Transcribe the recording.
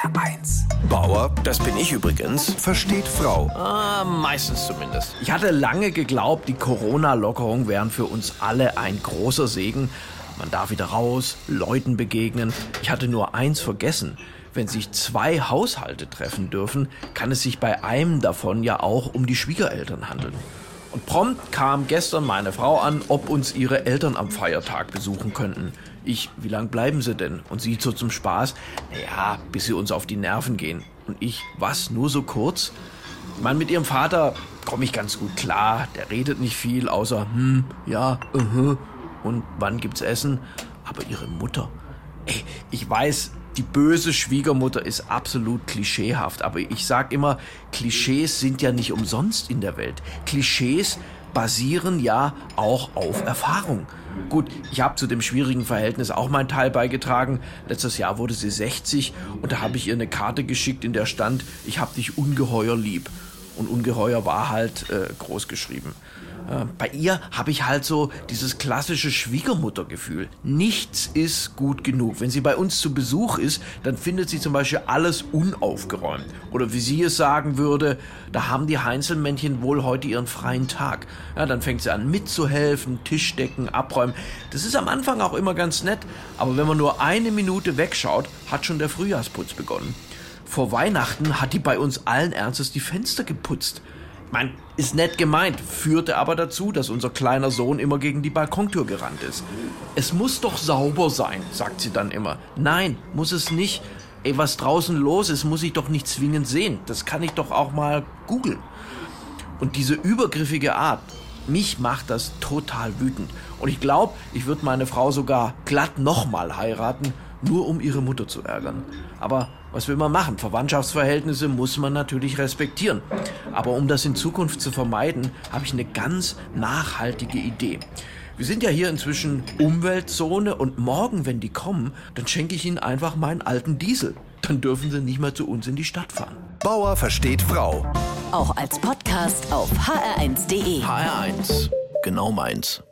HR1. Bauer, das bin ich übrigens, versteht Frau. Meistens zumindest. Ich hatte lange geglaubt, die Corona-Lockerungen wären für uns alle ein großer Segen. Man darf wieder raus, Leuten begegnen. Ich hatte nur eins vergessen. Wenn sich 2 Haushalte treffen dürfen, kann es sich bei einem davon ja auch um die Schwiegereltern handeln. Und prompt kam gestern meine Frau an, ob uns ihre Eltern am Feiertag besuchen könnten. Wie lang bleiben sie denn? Und sie so zum Spaß, naja, bis sie uns auf die Nerven gehen. Und ich, was, nur so kurz? Ich meine, mit ihrem Vater komme ich ganz gut klar. Der redet nicht viel, außer, ja, und wann gibt's Essen? Aber ihre Mutter, ich weiß, die böse Schwiegermutter ist absolut klischeehaft, aber ich sag immer, Klischees sind ja nicht umsonst in der Welt. Klischees basieren ja auch auf Erfahrung. Gut, ich habe zu dem schwierigen Verhältnis auch meinen Teil beigetragen. Letztes Jahr wurde sie 60 und da habe ich ihr eine Karte geschickt, in der stand, ich hab dich ungeheuer lieb. Und ungeheuer war halt groß geschrieben. Bei ihr habe ich halt so dieses klassische Schwiegermuttergefühl. Nichts ist gut genug. Wenn sie bei uns zu Besuch ist, dann findet sie zum Beispiel alles unaufgeräumt. Oder wie sie es sagen würde, da haben die Heinzelmännchen wohl heute ihren freien Tag. Ja, dann fängt sie an mitzuhelfen, Tisch decken, abräumen. Das ist am Anfang auch immer ganz nett. Aber wenn man nur 1 Minute wegschaut, hat schon der Frühjahrsputz begonnen. Vor Weihnachten hat die bei uns allen Ernstes die Fenster geputzt. Ist nett gemeint, führte aber dazu, dass unser kleiner Sohn immer gegen die Balkontür gerannt ist. Es muss doch sauber sein, sagt sie dann immer. Nein, muss es nicht. Was draußen los ist, muss ich doch nicht zwingend sehen. Das kann ich doch auch mal googeln. Und diese übergriffige Art, mich macht das total wütend. Und ich glaube, ich würde meine Frau sogar glatt nochmal heiraten, nur um ihre Mutter zu ärgern. Aber was will man machen? Verwandtschaftsverhältnisse muss man natürlich respektieren. Aber um das in Zukunft zu vermeiden, habe ich eine ganz nachhaltige Idee. Wir sind ja hier inzwischen Umweltzone und morgen, wenn die kommen, dann schenke ich ihnen einfach meinen alten Diesel. Dann dürfen sie nicht mehr zu uns in die Stadt fahren. Bauer versteht Frau. Auch als Podcast auf hr1.de. HR1, genau meins.